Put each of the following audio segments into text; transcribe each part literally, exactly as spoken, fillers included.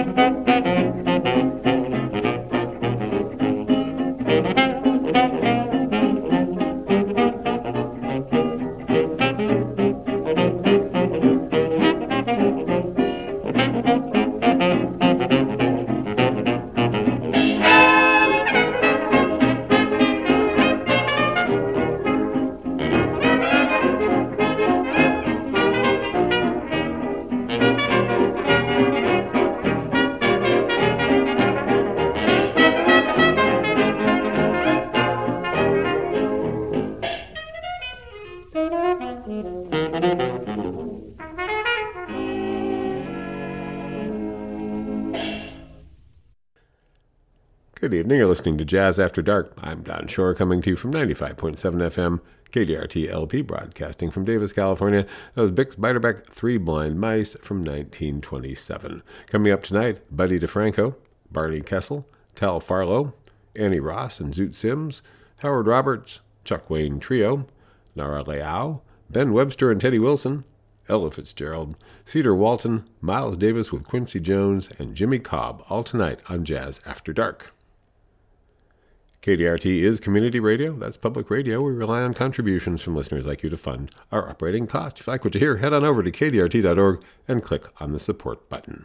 Good evening. You're listening to Jazz After Dark. I'm Don Shore, coming to you from ninety-five point seven F M, K D R T L P, broadcasting from Davis, California. That was Bix Beiderbecke, Three Blind Mice from nineteen twenty-seven. Coming up tonight, Buddy DeFranco, Barney Kessel, Tal Farlow, Annie Ross and Zoot Sims, Howard Roberts, Chuck Wayne Trio, Nara Leao, Ben Webster and Teddy Wilson, Ella Fitzgerald, Cedar Walton, Miles Davis with Quincy Jones, and Jimmy Cobb, all tonight on Jazz After Dark. K D R T is community radio. That's public radio. We rely on contributions from listeners like you to fund our operating costs. If you like what you hear, head on over to K D R T dot org and click on the support button.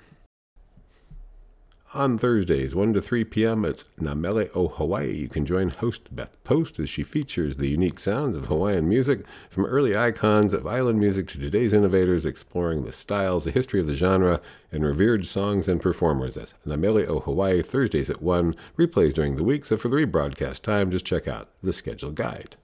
On Thursdays, one to three p.m., it's Namele o Hawaii. You can join host Beth Post as she features the unique sounds of Hawaiian music, from early icons of island music to today's innovators, exploring the styles, the history of the genre, and revered songs and performers. That's Namele o Hawaii, Thursdays at one, replays during the week, so for the rebroadcast time, just check out the schedule guide.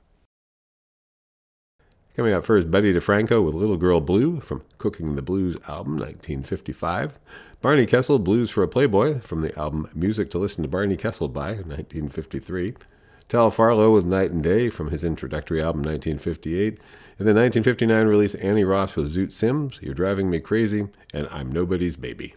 Coming up first, Buddy DeFranco with Little Girl Blue from Cooking the Blues album, nineteen fifty-five. Barney Kessel, Blues for a Playboy, from the album Music to Listen to Barney Kessel by, nineteen fifty-three. Tal Farlow with Night and Day from his introductory album, nineteen fifty-eight. And the nineteen fifty-nine release, Annie Ross with Zoot Sims, You're Driving Me Crazy, and I'm Nobody's Baby.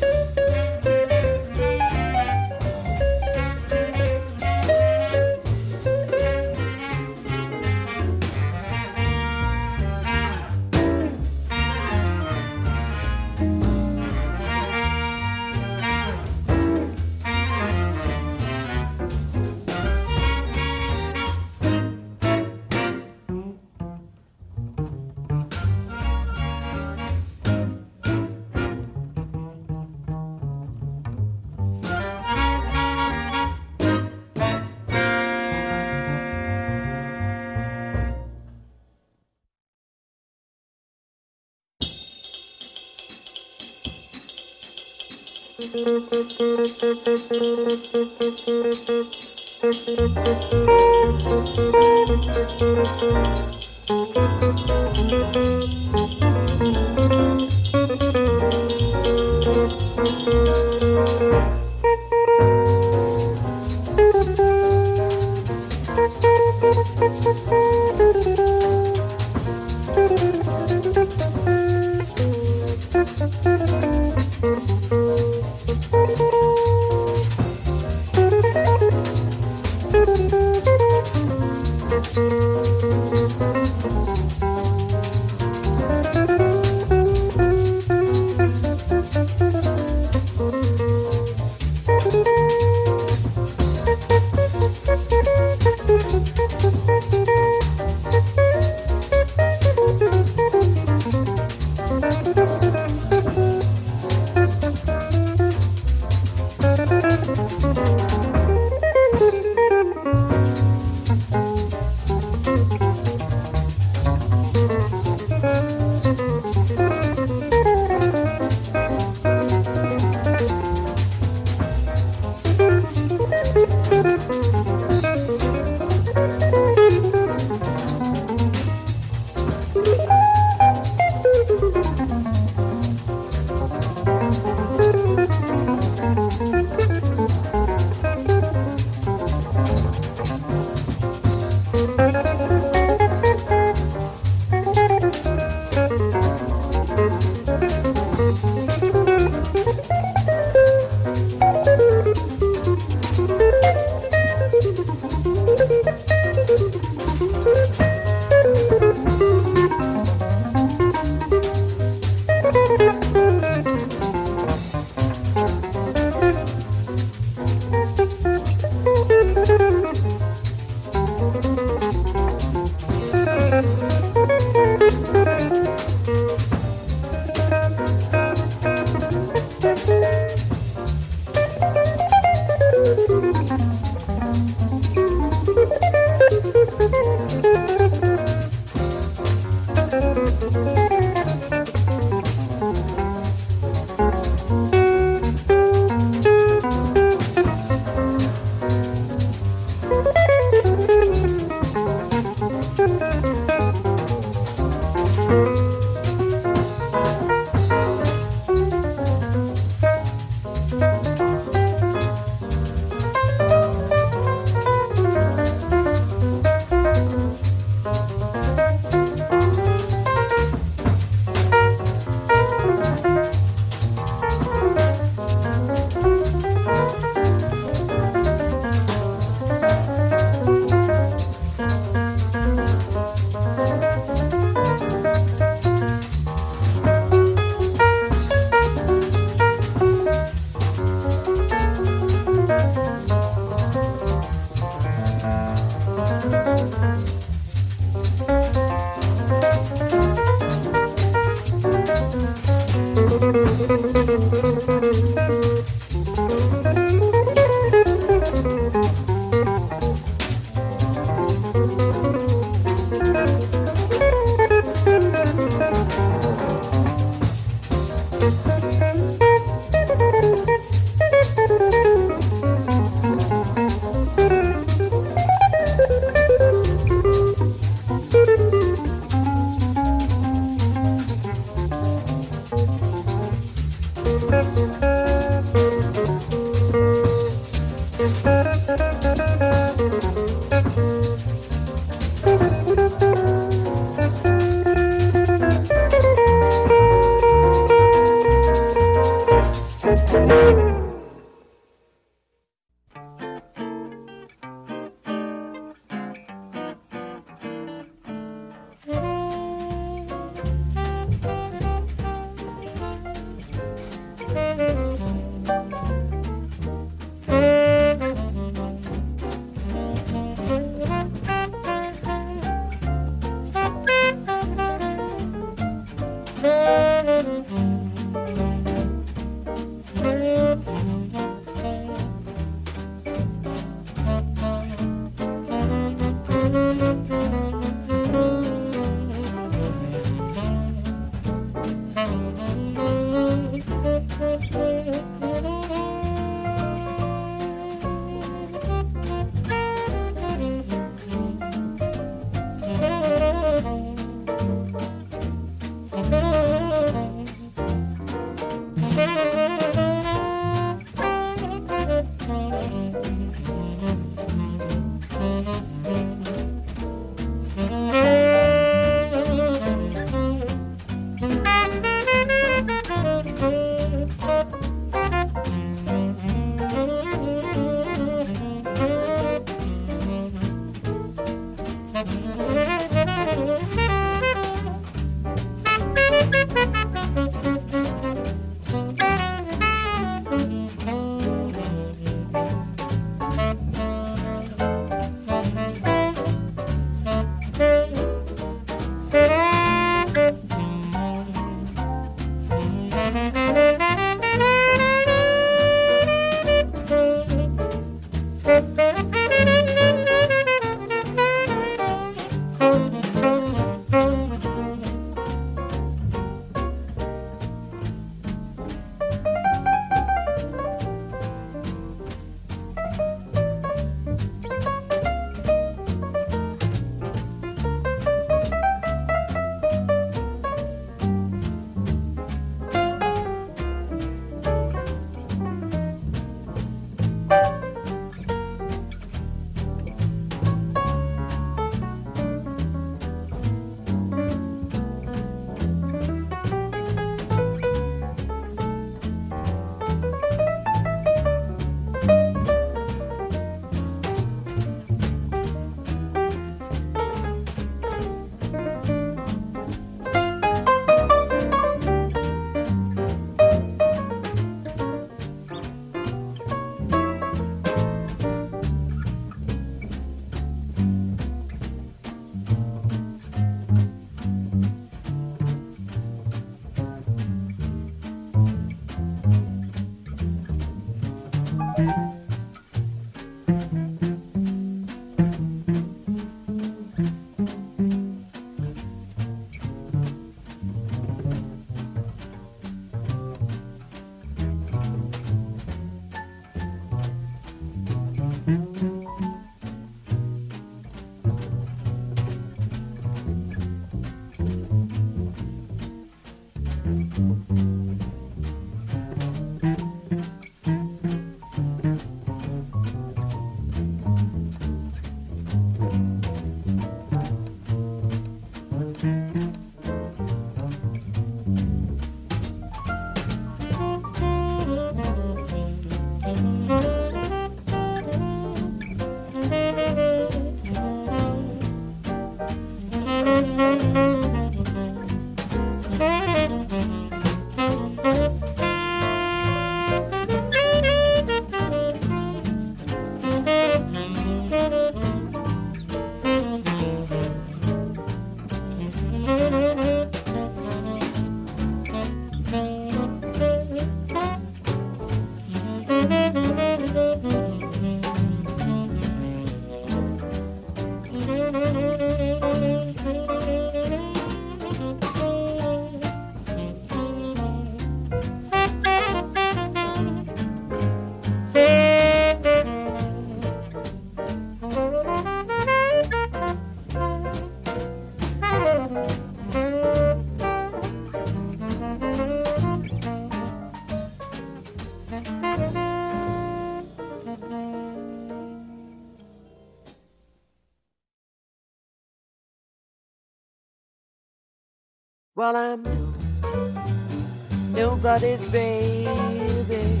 Well, I'm no, nobody's baby.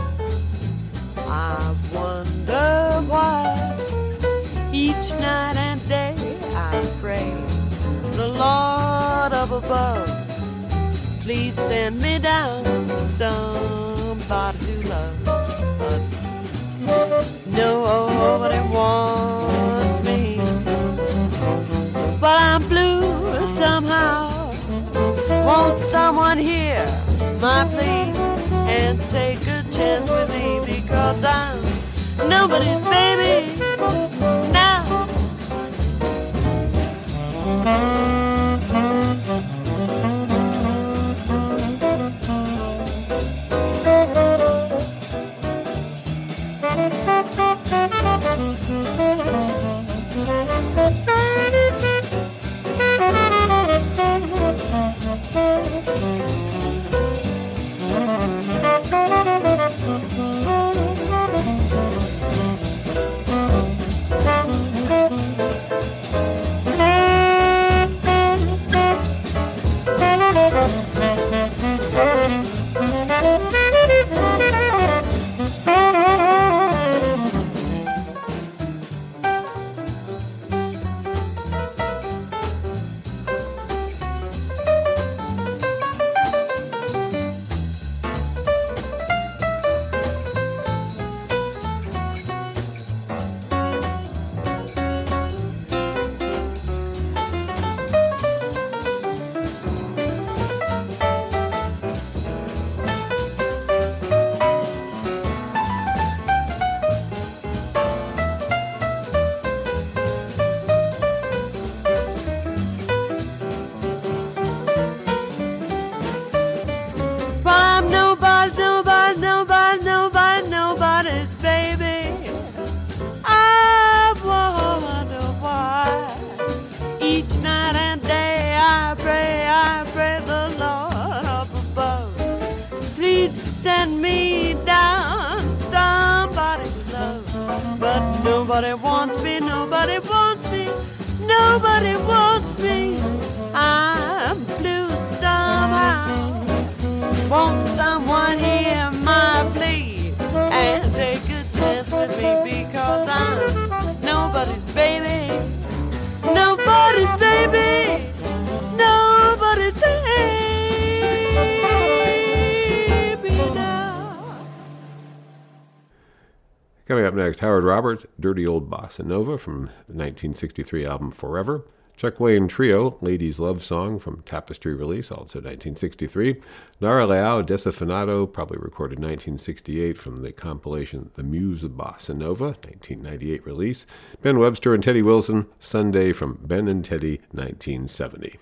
I wonder why each night and day I pray the Lord up above, please send me down somebody to love. But nobody wants me, but I'm blue somehow. Won't someone hear my plea and take a chance with me, because I'm nobody's baby now. Nobody wants me, nobody wants me, nobody wants me. I'm blue somehow. Won't someone hear my plea and take a chance with me, because I'm nobody's baby, nobody's baby, nobody's baby now. Coming up next, Howard Roberts, Dirty Old Bossa Nova from the nineteen sixty-three album Forever. Chuck Wayne Trio, Ladies' Love Song from Tapestry release, also nineteen sixty-three. Nara Leao, Desafinado, probably recorded nineteen sixty-eight from the compilation The Muse of Bossa Nova, nineteen ninety-eight release. Ben Webster and Teddy Wilson, Sunday from Ben and Teddy, nineteen seventy.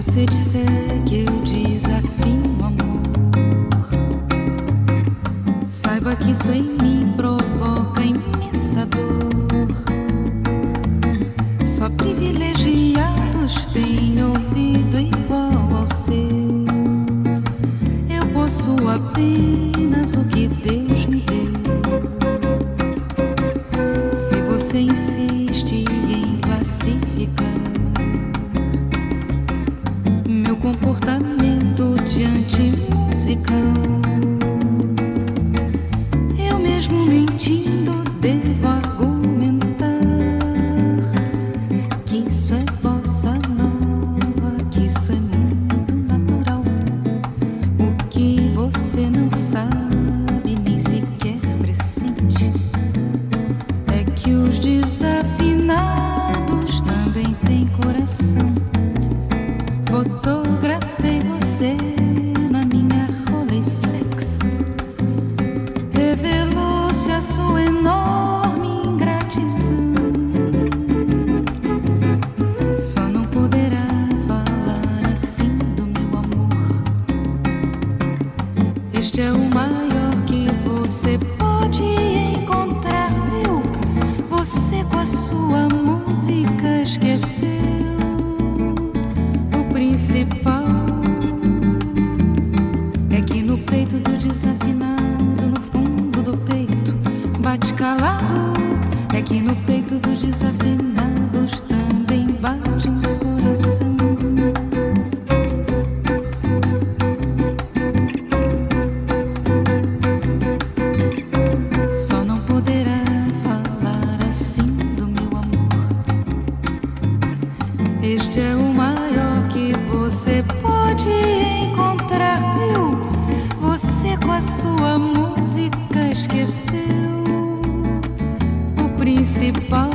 você disser que eu desafio o amor, saiba que isso em mim provoca imensa dor. Só privilegiados têm ouvido igual ao seu. Eu possuo apenas o que Deus me deu. Se você insiste em classificar meu comportamento diante musical, eu mesmo mentindo devo argumentar que isso é bossa nova, que isso é muito natural. O que você não sabe, nem sequer pressente, é que os desafinados também têm coração. Fotografei você na minha Rolleiflex. Revelou-se a sua enorme ingratidão. Só não poderá falar assim do meu amor. Este é o maior que você pode encontrar, viu? Você com a sua música esqueceu o principal. É que no peito do desafinado, no fundo do peito, bate calado. É que no peito dos desafinados também bate um coração. Só não poderá falar assim do meu amor. Este é o maior que você pode encontrar, viu? Você com a sua música esqueceu o principal.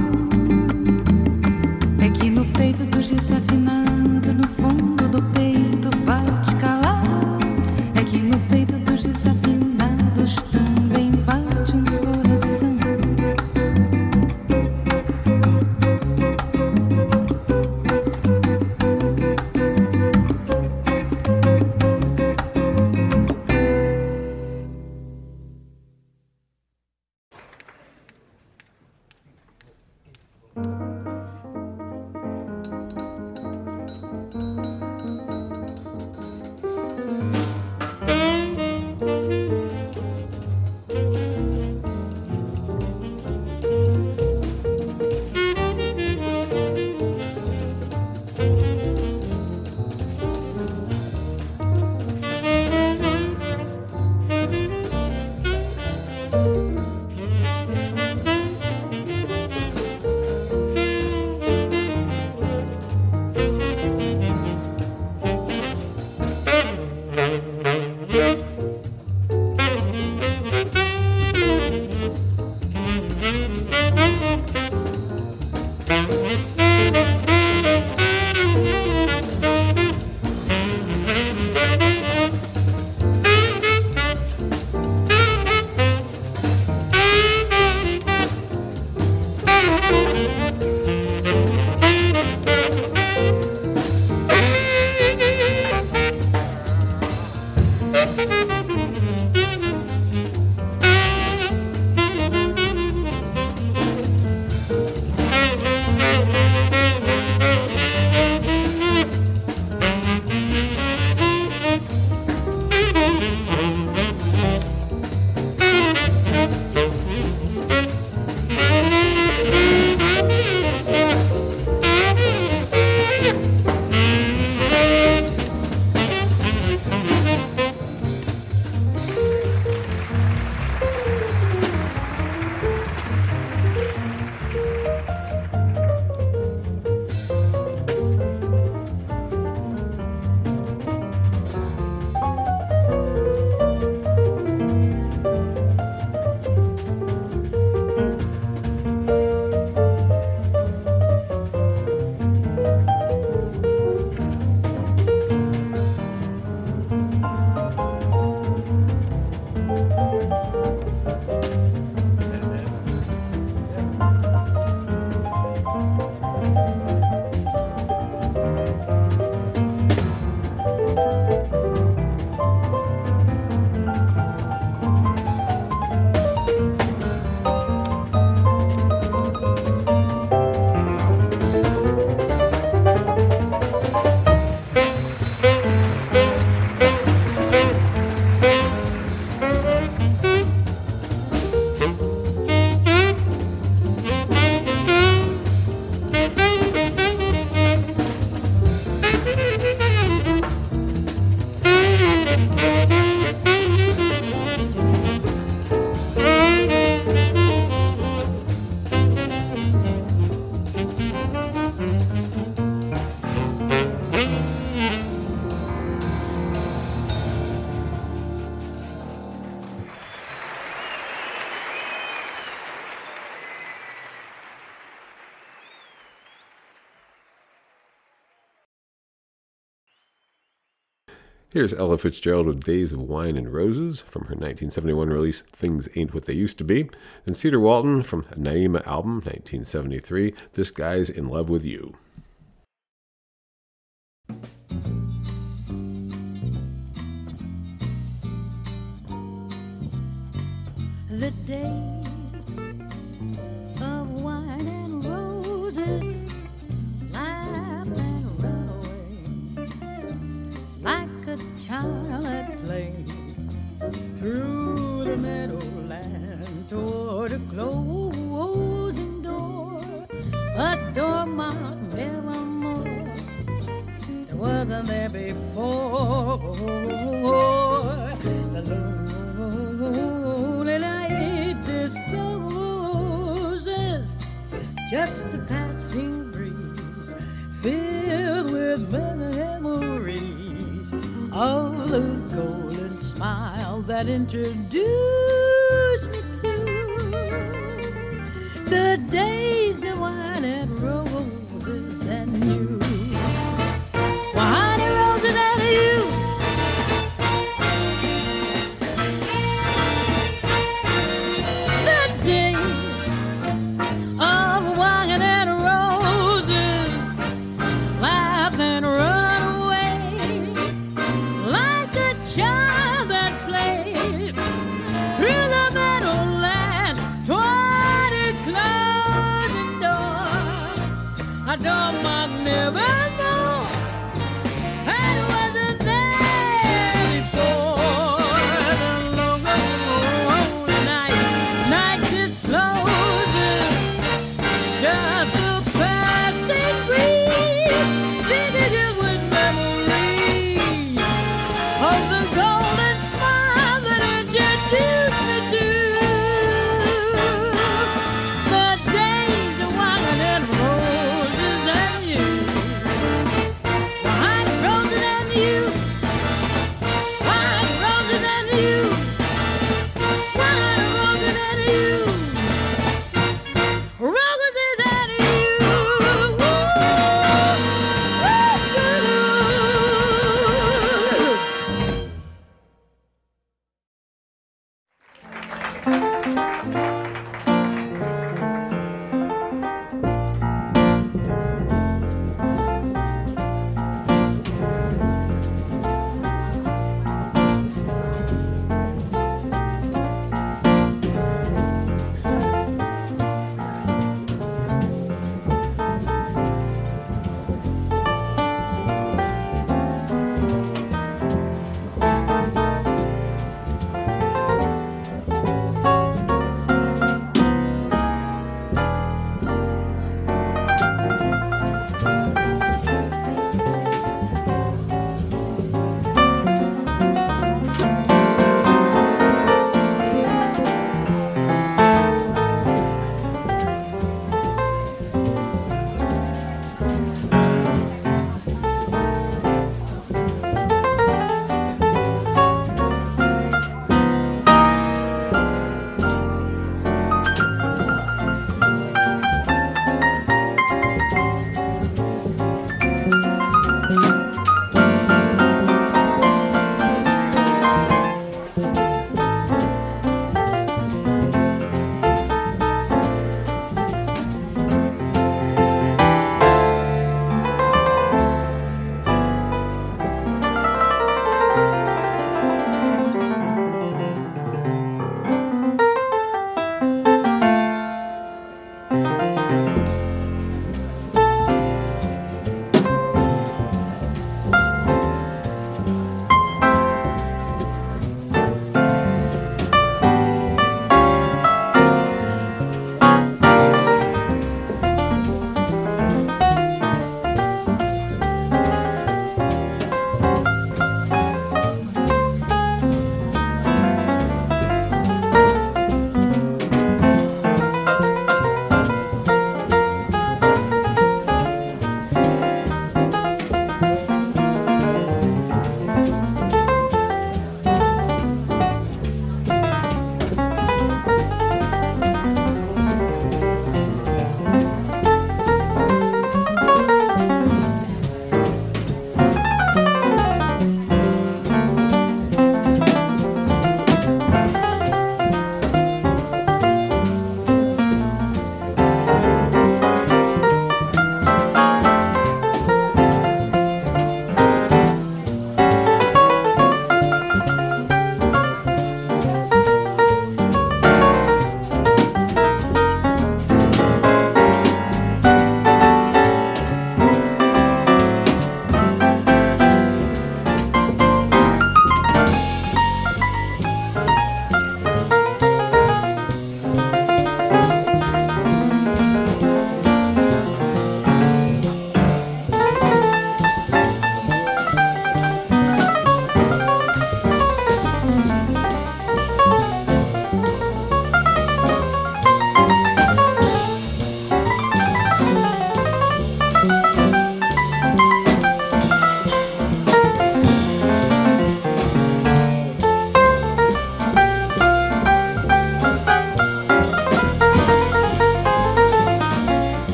É que no peito dos desafinados, no fundo do peito bate calado. É que no peito dos desafinados também bate um coração. Here's Ella Fitzgerald with Days of Wine and Roses from her nineteen seventy-one release Things Ain't What They Used to Be, and Cedar Walton from Naima album nineteen seventy-three, This Guy's in Love with You. The days of wine and roses, laugh and run away, like a child at play, through the meadowland toward a closing door, a door marked nevermore, there wasn't there before. The lonely night discloses just a passing breeze, filled with memories of the golden smile that introduced me to the days of wine and roses and you. Wine and roses and you. I don't mind never know I wasn't there before. The long, lonely night, night discloses just a passing breeze, vivid with memories of the golden smile that introduced me to the days of wine and roses and you. Wine and roses and you. Wine and roses and you. Wine and roses and you. Roses and you. Woo! Woo!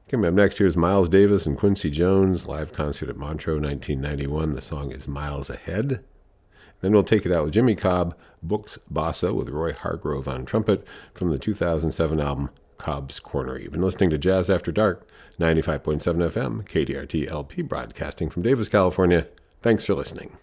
Coming up next, here's Miles Davis and Quincy Jones, live concert at Montreux, nineteen ninety-one. The song is Miles Ahead. Then we'll take it out with Jimmy Cobb, Books Bossa with Roy Hargrove on trumpet from the two thousand seven album Cobb's Corner. You've been listening to Jazz After Dark, ninety-five point seven F M, K D R T L P, broadcasting from Davis, California. Thanks for listening.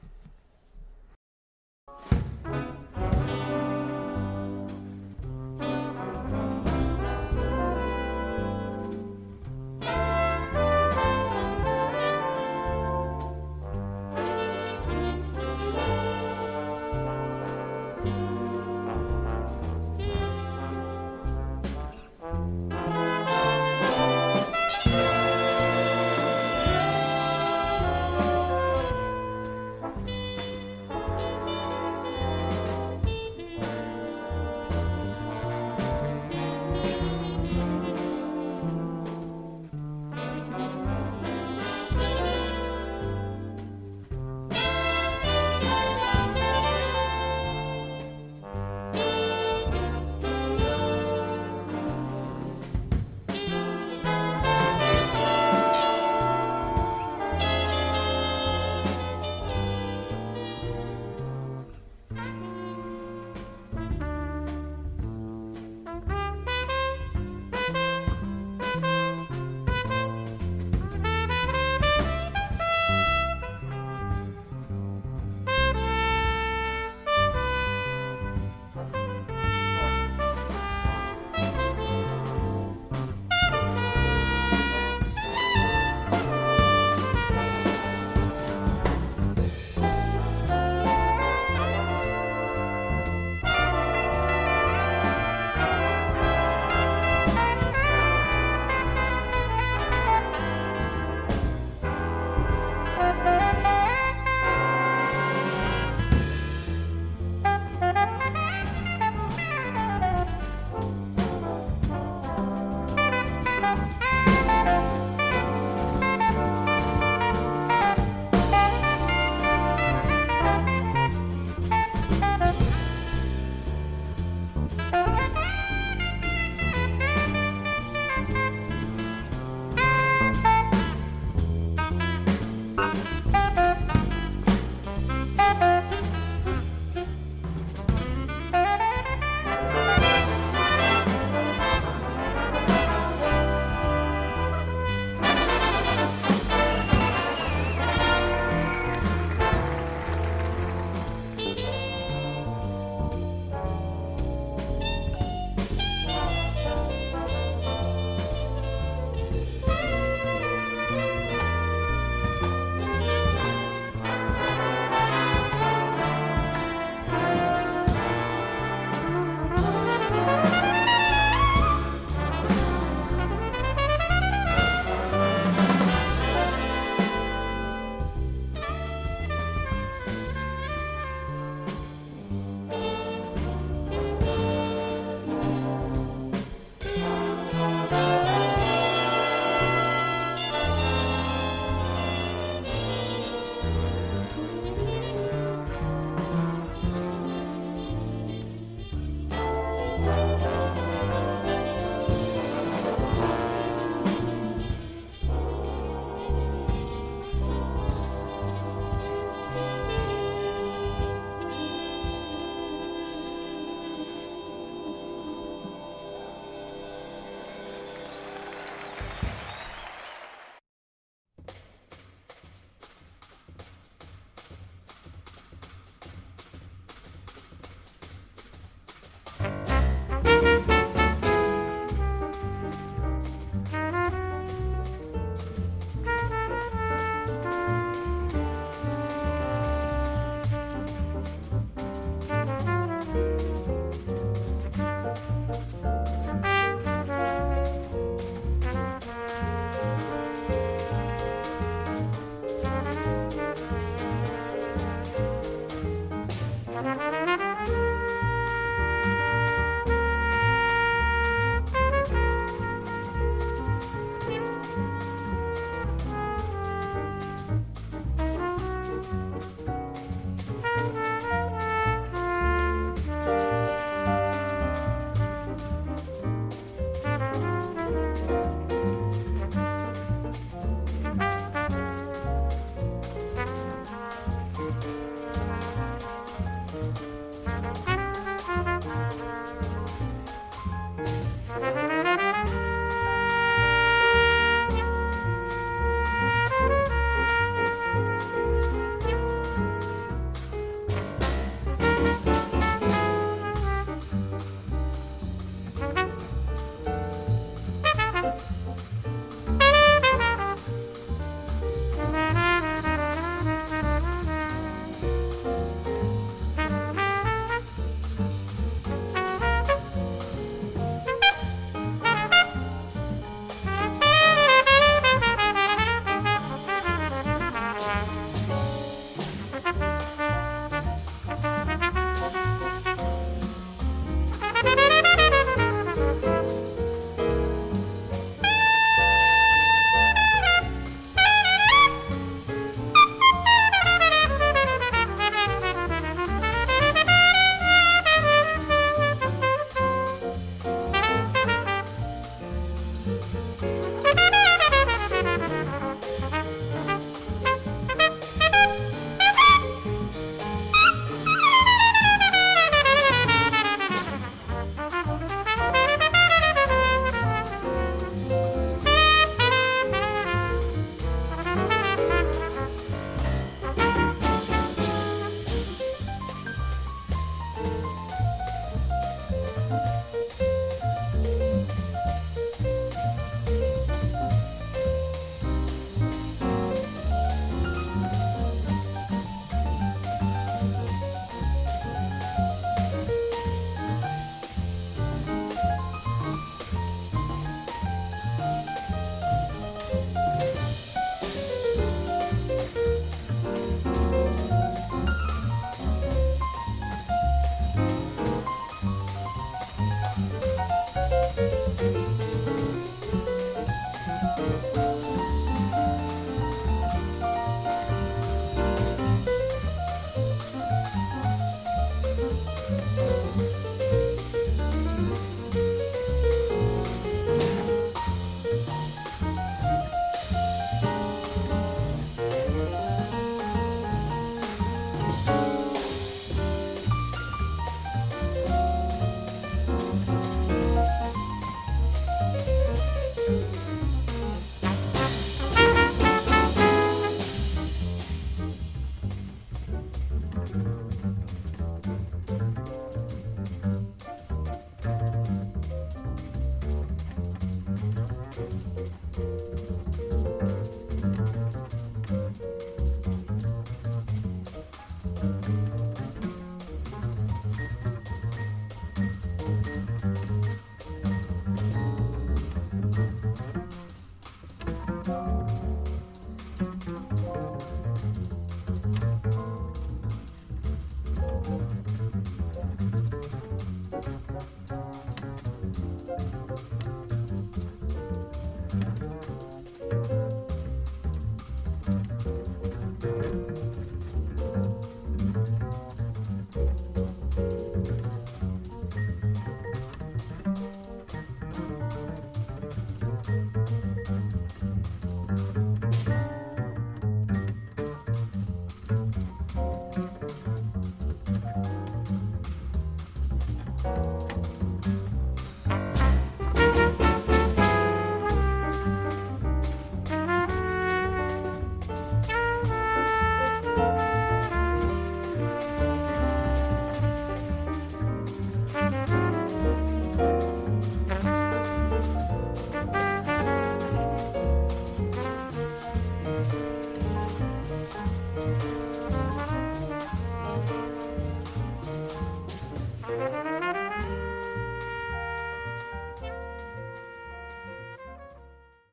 Thank